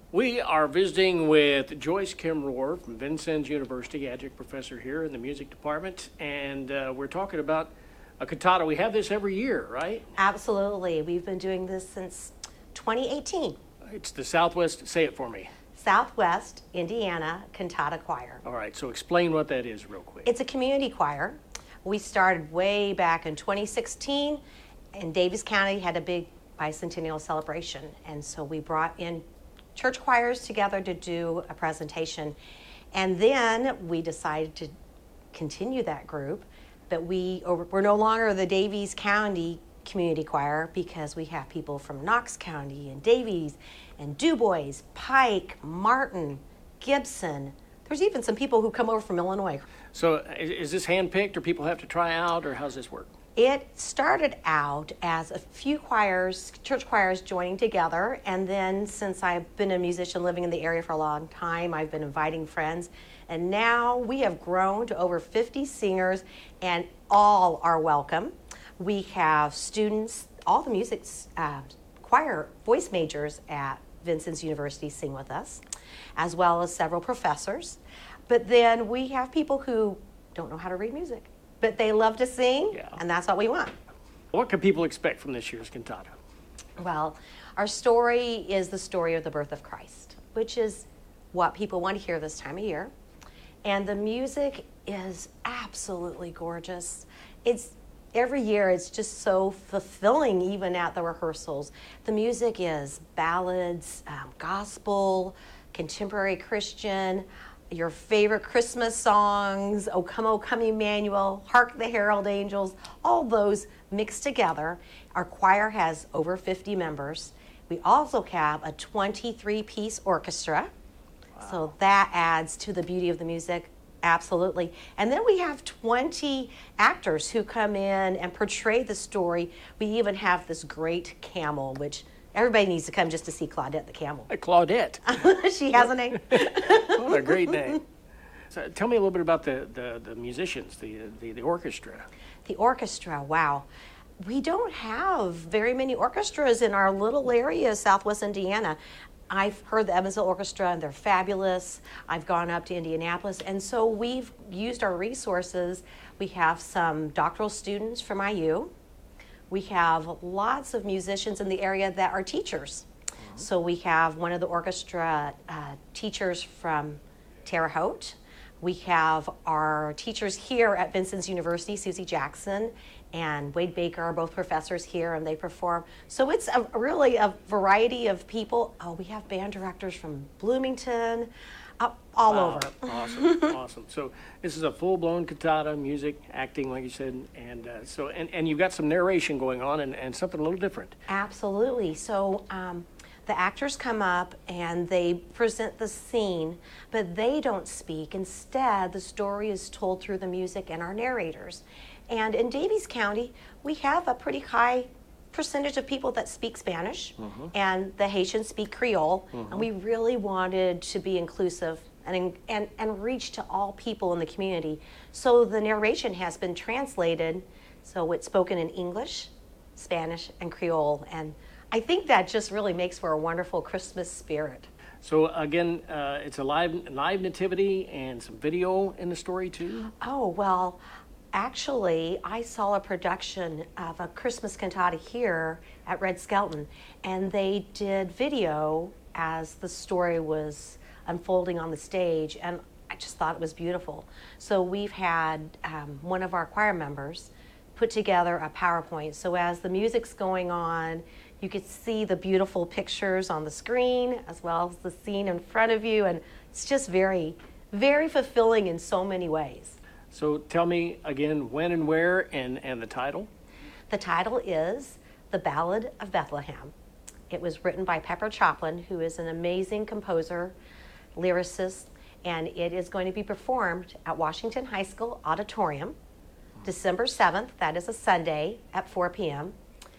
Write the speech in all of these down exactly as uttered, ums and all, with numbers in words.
We are visiting with Joyce Kimrohr from Vincennes University, adjunct professor here in the music department, and uh, we're talking about a cantata. We have this every year, right? Absolutely. We've been doing this since twenty eighteen. It's the Southwest, say it for me. Southwest Indiana Cantata Choir. All right, so explain what that is real quick. It's a community choir. We started way back in twenty sixteen, and Daviess County had a big bicentennial celebration, and so we brought in church choirs together to do a presentation. And then we decided to continue that group, but we, we're no longer the Daviess County Community Choir because we have people from Knox County and Daviess and DuBois, Pike, Martin, Gibson. There's even some people who come over from Illinois. So is this handpicked, or people have to try out, or how's this work? It started out as a few choirs, church choirs joining together, and then since I've been a musician living in the area for a long time, I've been inviting friends, and now we have grown to over fifty singers, and all are welcome. We have students, all the music uh, choir voice majors at Vincennes University sing with us, as well as several professors. But then we have people who don't know how to read music, but they love to sing, yeah. And that's what we want. What can people expect from this year's cantata? Well, our story is the story of the birth of Christ, which is what people want to hear this time of year. And the music is absolutely gorgeous. It's every year it's just so fulfilling, even at the rehearsals. The music is ballads, um, gospel, contemporary Christian, your favorite Christmas songs, O Come, O Come Emmanuel, Hark the Herald Angels, all those mixed together. Our choir has over fifty members. We also have a twenty-three piece orchestra. Wow. So that adds to the beauty of the music, absolutely. And then we have twenty actors who come in and portray the story. We even have this great camel, which everybody needs to come just to see Claudette the camel. Hey, Claudette. She has a name. What a great name. So tell me a little bit about the, the, the musicians, the, the the orchestra. The orchestra, wow. We don't have very many orchestras in our little area, Southwest Indiana. I've heard the Evansville Orchestra, and they're fabulous. I've gone up to Indianapolis, and so we've used our resources. We have some doctoral students from I U. We have lots of musicians in the area that are teachers. Mm-hmm. So we have one of the orchestra uh, teachers from Terre Haute. We have our teachers here at Vincennes University, Susie Jackson and Wade Baker are both professors here, and they perform. So it's a, really a variety of people. Oh, we have band directors from Bloomington, uh, all wow. over. Awesome, awesome. So this is a full-blown cantata, music, acting, like you said, and uh, so and, and you've got some narration going on, and, and something a little different. Absolutely. So um, the actors come up and they present the scene, but they don't speak. Instead, the story is told through the music and our narrators. And in Daviess County, we have a pretty high percentage of people that speak Spanish, mm-hmm. and the Haitians speak Creole, mm-hmm. and we really wanted to be inclusive and, and, and reach to all people in the community. So the narration has been translated, so it's spoken in English, Spanish, and Creole, and I think that just really makes for a wonderful Christmas spirit. So again, uh, it's a live, live nativity and some video in the story too? Oh, well, actually, I saw a production of a Christmas cantata here at Red Skelton, and they did video as the story was unfolding on the stage, and I just thought it was beautiful. So we've had um, one of our choir members put together a PowerPoint, so as the music's going on, you could see the beautiful pictures on the screen as well as the scene in front of you, and it's just very, very fulfilling in so many ways. So tell me again when and where, and, and the title. The title is The Ballad of Bethlehem. It was written by Pepper Choplin, who is an amazing composer, lyricist, and it is going to be performed at Washington High School Auditorium, December seventh. That is a Sunday at four p.m.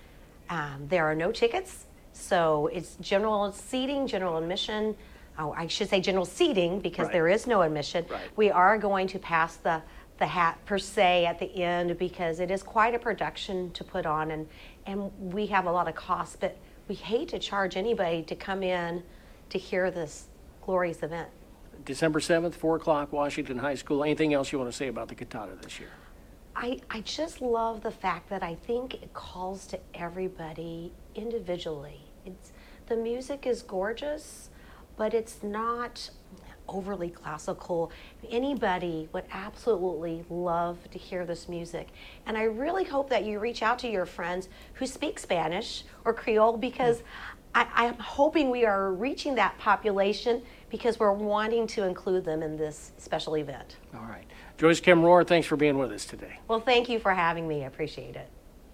Um, there are no tickets, so it's general seating, general admission. Oh, I should say general seating because right. there is no admission. Right. We are going to pass the the hat per se at the end because it is quite a production to put on, and and we have a lot of costs, but we hate to charge anybody to come in to hear this glorious event. December seventh, four o'clock, Washington High School. Anything else you want to say about the cantata this year? I, I just love the fact that I think it calls to everybody individually. It's, the music is gorgeous, but it's not overly classical. Anybody would absolutely love to hear this music. And I really hope that you reach out to your friends who speak Spanish or Creole, because I, I'm hoping we are reaching that population, because we're wanting to include them in this special event. All right. Joyce Kim Rohr, thanks for being with us today. Well, thank you for having me. I appreciate it.